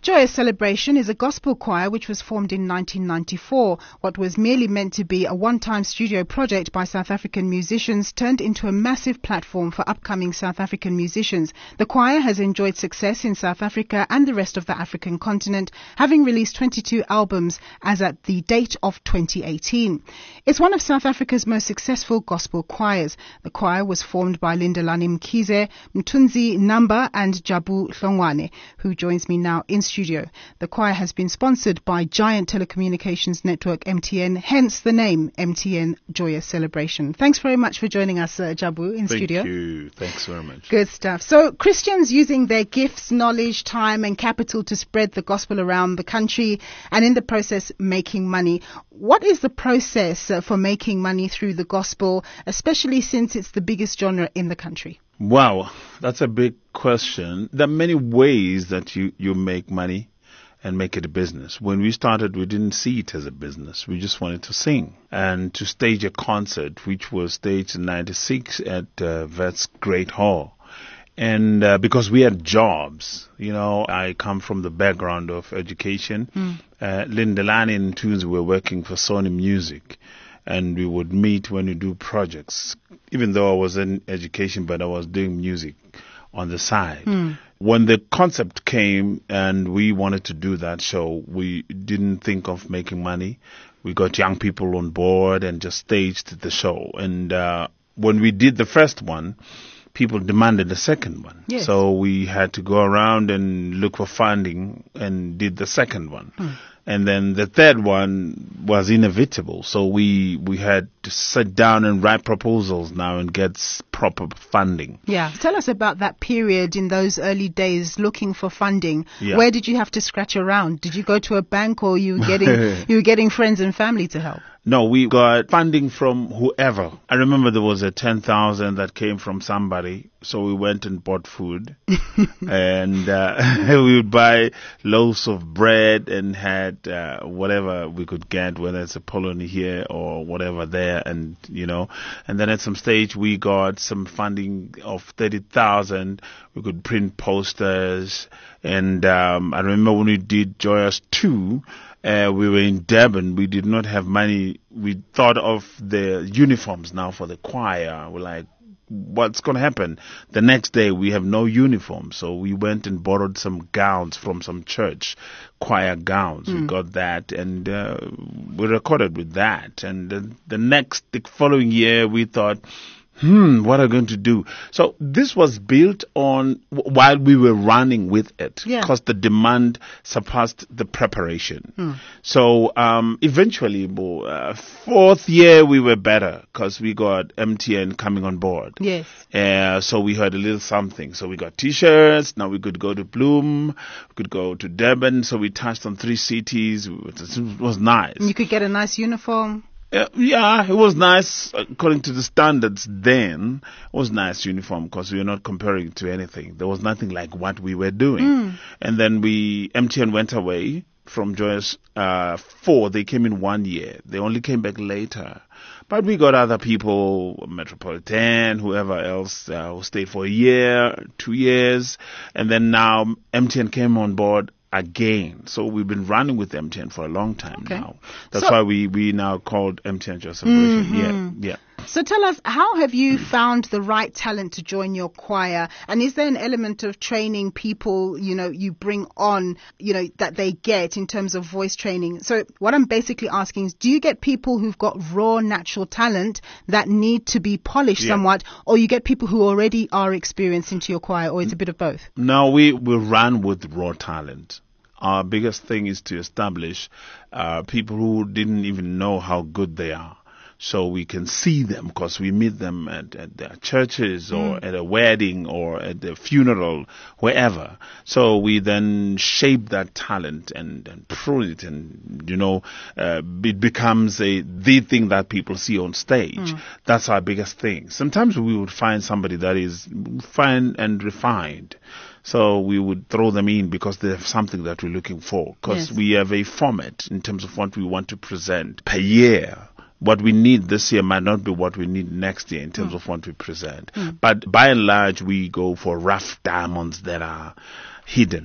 Joyous Celebration is a gospel choir which was formed in 1994. What was merely meant to be a one-time studio project by South African musicians turned into a massive platform for upcoming South African musicians. The choir has enjoyed success in South Africa and the rest of the African continent, having released 22 albums as at the date of 2018. It's one of South Africa's most successful gospel choirs. The choir was formed by Lindelani Mkhize, Mthunzi Namba and Jabu Hlongwane, who joins me now in studio. The choir has been sponsored by Giant Telecommunications Network MTN, hence the name MTN Joyous Celebration. Thanks very much for joining us, Jabu, in studio. Thank you. Thanks very much. Good stuff. So Christians using their gifts, knowledge, time and capital to spread the gospel around the country and in the process making money. What is the process for making money through the gospel, especially since it's the biggest genre in the country? Wow, that's a big question. There are many ways that you make money and make it a business. When we started, we didn't see it as a business. We just wanted to sing and to stage a concert, which was staged in 96 at Wits Great Hall. And because we had jobs, I come from the background of education. Lindelani and Mthunzi were working for Sony Music. And we would meet when we do projects, even though I was in education, but I was doing music on the side. When the concept came and we wanted to do that show, we didn't think of making money. We got young people on board and just staged the show. And when we did the first one, people demanded the second one. Yes. So we had to go around and look for funding and did the second one. And then the third one was inevitable. So we had to sit down and write proposals now and get proper funding. Yeah. Tell us about that period in those early days looking for funding. Yeah. Where did you have to scratch around? Did you go to a bank or you were getting friends and family to help? No, we got funding from whoever. I remember there was a 10,000 that came from somebody. So we went and bought food and we would buy loaves of bread and had whatever we could get, whether it's a polony here or whatever there. And then at some stage we got some funding of 30,000. We could print posters. And I remember when we did Joyous 2, we were in Durban. We did not have money. We thought of the uniforms now for the choir. We're like, what's going to happen? The next day we have no uniform. So we went and borrowed some gowns from some church, choir gowns. We got that and we recorded with that. And the following year we thought, what are we going to do? So this was built on while we were running with it because the demand surpassed the preparation. So eventually, fourth year we were better because we got MTN coming on board. Yes. So we had a little something. So we got T-shirts. Now we could go to Bloom. We could go to Durban. So we touched on 3 cities. It was nice. And you could get a nice uniform. Yeah, it was nice according to the standards then. It was nice uniform because we were not comparing it to anything. There was nothing like what we were doing. And then MTN went away from Joyous 4. They came in 1 year. They only came back later. But we got other people, Metropolitan, whoever else, who stayed for a year, 2 years. And then now MTN came on board again. So we've been running with MTN for a long time now. That's why we now called MTN Joyous Celebration. Yeah. So tell us, how have you found the right talent to join your choir? And is there an element of training people, you bring on, that they get in terms of voice training? So what I'm basically asking is, do you get people who've got raw natural talent that need to be polished somewhat, or you get people who already are experienced into your choir, or it's a bit of both? No, we run with raw talent. Our biggest thing is to establish people who didn't even know how good they are. So we can see them because we meet them at their churches or at a wedding or at the funeral, wherever. So we then shape that talent and prune it and, it becomes the thing that people see on stage. That's our biggest thing. Sometimes we would find somebody that is fine and refined. So we would throw them in because they have something that we're looking for. Because we have a format in terms of what we want to present per year. What we need this year might not be what we need next year in terms of what we present. But by and large, we go for rough diamonds that are hidden.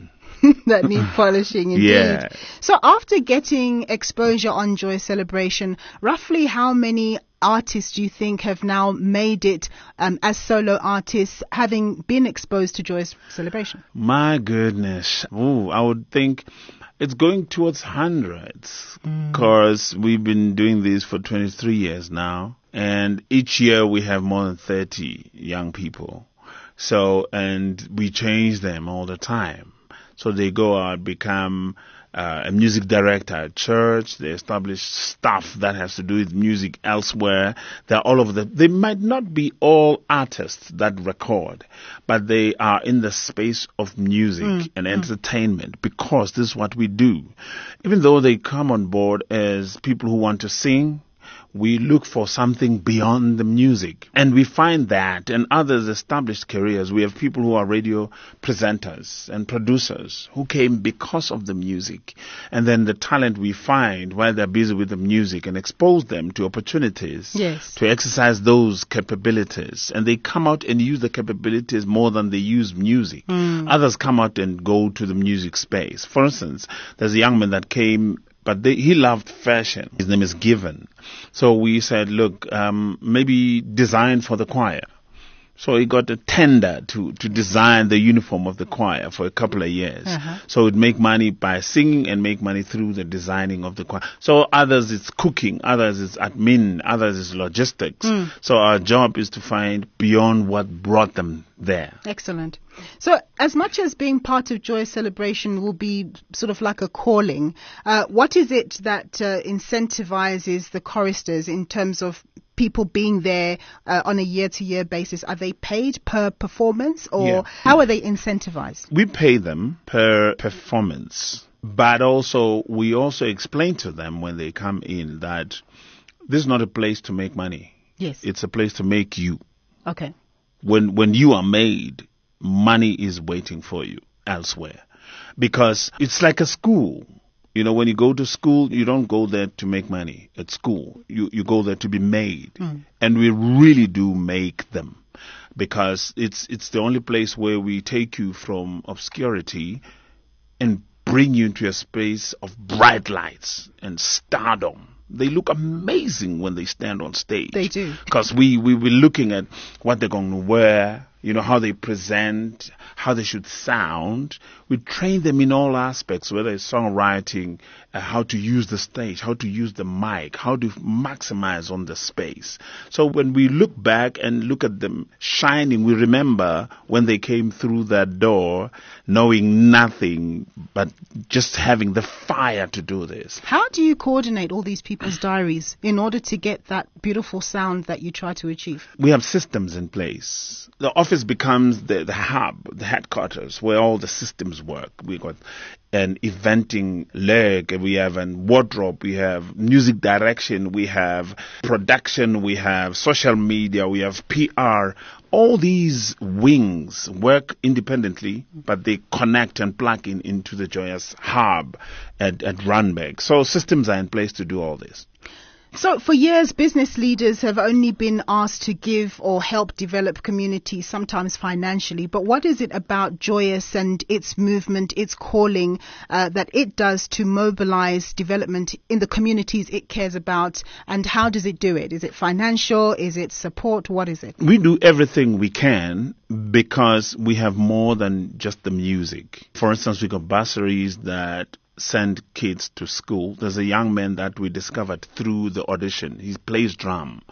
that need polishing indeed. Yeah. So after getting exposure on Joy Celebration, roughly how many artists do you think have now made it as solo artists, having been exposed to Joy Celebration? My goodness. Ooh, I would think it's going towards hundreds, because we've been doing this for 23 years now. And each year we have more than 30 young people. So, and we change them all the time. So they go out, become a music director at church. They establish stuff that has to do with music elsewhere. They're all over they might not be all artists that record, but they are in the space of music and entertainment, because this is what we do. Even though they come on board as people who want to sing, we look for something beyond the music. And we find that in others established careers, we have people who are radio presenters and producers who came because of the music. And then the talent we find while they're busy with the music, and expose them to opportunities to exercise those capabilities. And they come out and use the capabilities more than they use music. Others come out and go to the music space. For instance, there's a young man that came, but he loved fashion. His name is Given. So we said, look, maybe design for the choir. So he got a tender to design the uniform of the choir for a couple of years. So he'd make money by singing and make money through the designing of the choir. So others it's cooking, others it's admin, others it's logistics. So our job is to find beyond what brought them there. Excellent. So as much as being part of Joy Celebration will be sort of like a calling, what is it that incentivizes the choristers in terms of people being there on a year-to-year basis? Are they paid per performance, or how are they incentivized? We pay them per performance, but also we also explain to them when they come in that this is not a place to make money. Yes. It's a place to make you. Okay. When you are made, money is waiting for you elsewhere, because it's like a school. You know, when you go to school, you don't go there to make money at school. You go there to be made. And we really do make them, because it's the only place where we take you from obscurity and bring you into a space of bright lights and stardom. They look amazing when they stand on stage. They do. Because we were looking at what they're going to wear, you know, how they present, how they should sound. We train them in all aspects, whether it's songwriting, how to use the stage, how to use the mic, how to maximize on the space. So when we look back and look at them shining, we remember when they came through that door, knowing nothing, but just having the fire to do this. How do you coordinate all these people's diaries in order to get that beautiful sound that you try to achieve? We have systems in place. The office becomes the hub, the headquarters, where all the systems work. We got an eventing leg, we have a wardrobe, we have music direction, we have production, we have social media, we have PR. All these wings work independently, but they connect and plug into the Joyous hub at Randburg. So systems are in place to do all this. So for years, business leaders have only been asked to give or help develop communities, sometimes financially. But what is it about Joyous and its movement, its calling, that it does to mobilize development in the communities it cares about? And how does it do it? Is it financial? Is it support? What is it? We do everything we can, because we have more than just the music. For instance, we got bursaries that send kids to school. There's a young man that we discovered through the audition. He plays drums.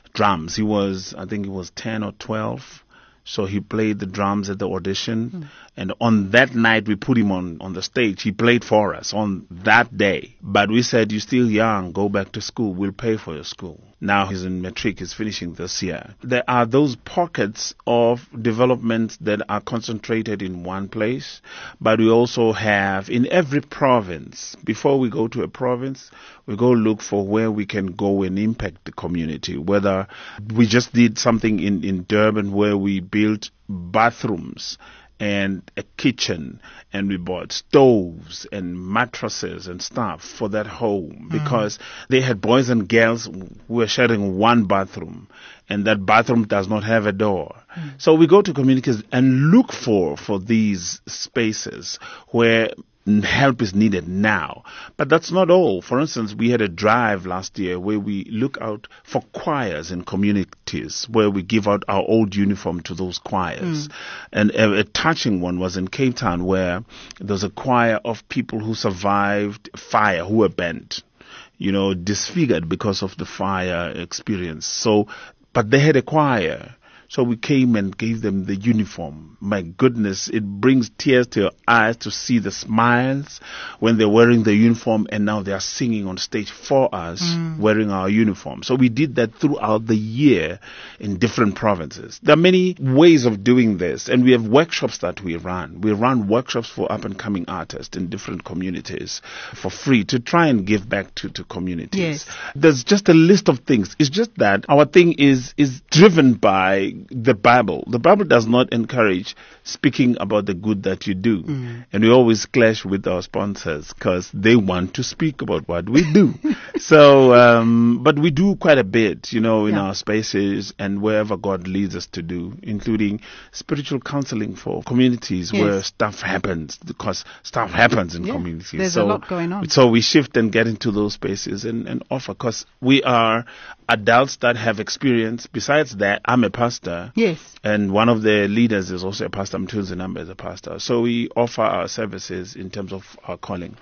I think he was 10 or 12. So he played the drums at the audition. And on that night, we put him on the stage. He played for us on that day. But we said, you're still young. Go back to school. We'll pay for your school. Now he's in matric. He's finishing this year. There are those pockets of development that are concentrated in one place. But we also have in every province, before we go to a province, we go look for where we can go and impact the community. Whether we just did something in Durban where we built bathrooms and a kitchen, and we bought stoves and mattresses and stuff for that home because they had boys and girls who were sharing one bathroom, and that bathroom does not have a door. So we go to communities and look for these spaces where help is needed now. But that's not all. For instance, we had a drive last year where we look out for choirs in communities, where we give out our old uniform to those choirs. And a touching one was in Cape Town, where there's a choir of people who survived fire, who were burnt, disfigured because of the fire experience. So, but they had a choir. So we came and gave them the uniform. My goodness, it brings tears to your eyes to see the smiles when they're wearing the uniform, and now they are singing on stage for us wearing our uniform. So we did that throughout the year in different provinces. There are many ways of doing this, and we have workshops that we run. We run workshops for up-and-coming artists in different communities for free to try and give back to communities. Yes. There's just a list of things. It's just that our thing is driven by the Bible. The Bible does not encourage speaking about the good that you do. And we always clash with our sponsors because they want to speak about what we do. So, but we do quite a bit, in our spaces and wherever God leads us to do, including spiritual counseling for communities where stuff happens, because stuff happens in communities. There's a lot going on. So we shift and get into those spaces and offer, because we are adults that have experience. Besides that, I'm a pastor. Yes. And one of the leaders is also a pastor. Mthunzi is a pastor. So we offer our services in terms of our calling.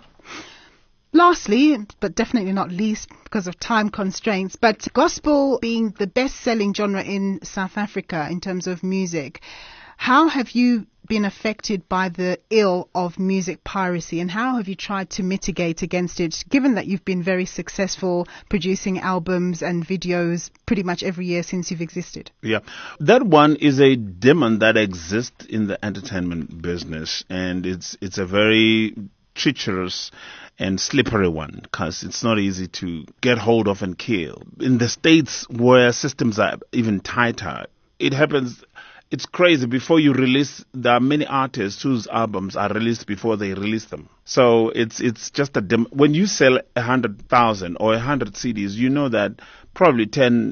Lastly, but definitely not least because of time constraints, but gospel being the best-selling genre in South Africa in terms of music, how have you been affected by the ill of music piracy, and how have you tried to mitigate against it, given that you've been very successful producing albums and videos pretty much every year since you've existed? Yeah, that one is a demon that exists in the entertainment business, and it's a very treacherous and slippery one, because it's not easy to get hold of and kill. In the States, where systems are even tighter, it happens. It's crazy. Before you release, there are many artists whose albums are released before they release them. So it's just when you sell 100,000 or 100 CDs, you know that probably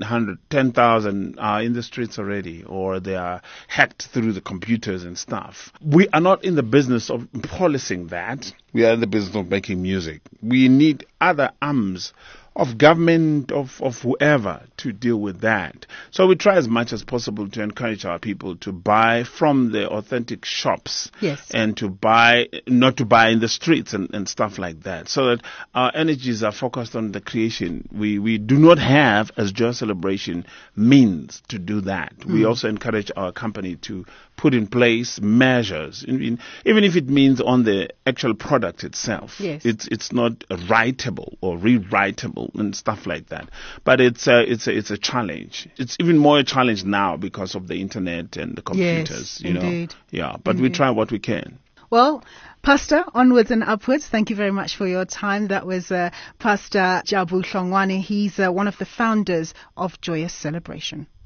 10,000 are in the streets already, or they are hacked through the computers and stuff. We are not in the business of policing that. We are in the business of making music. We need other arms of government, of whoever, to deal with that. So we try as much as possible to encourage our people to buy from the authentic shops. Yes. And not to buy in the streets and stuff like that, so that our energies are focused on the creation. We do not have, as Joy Celebration, means to do that. We also encourage our company to put in place measures, even if it means on the actual product itself. Yes. It's not writable or rewritable and stuff like that. But it's a challenge. It's even more a challenge now because of the internet and the computers. Yes, indeed. Yeah, but Indeed. we try what we can. Well, Pastor, onwards and upwards. Thank you very much for your time. That was Pastor Jabu Hlongwane. He's one of the founders of Joyous Celebration.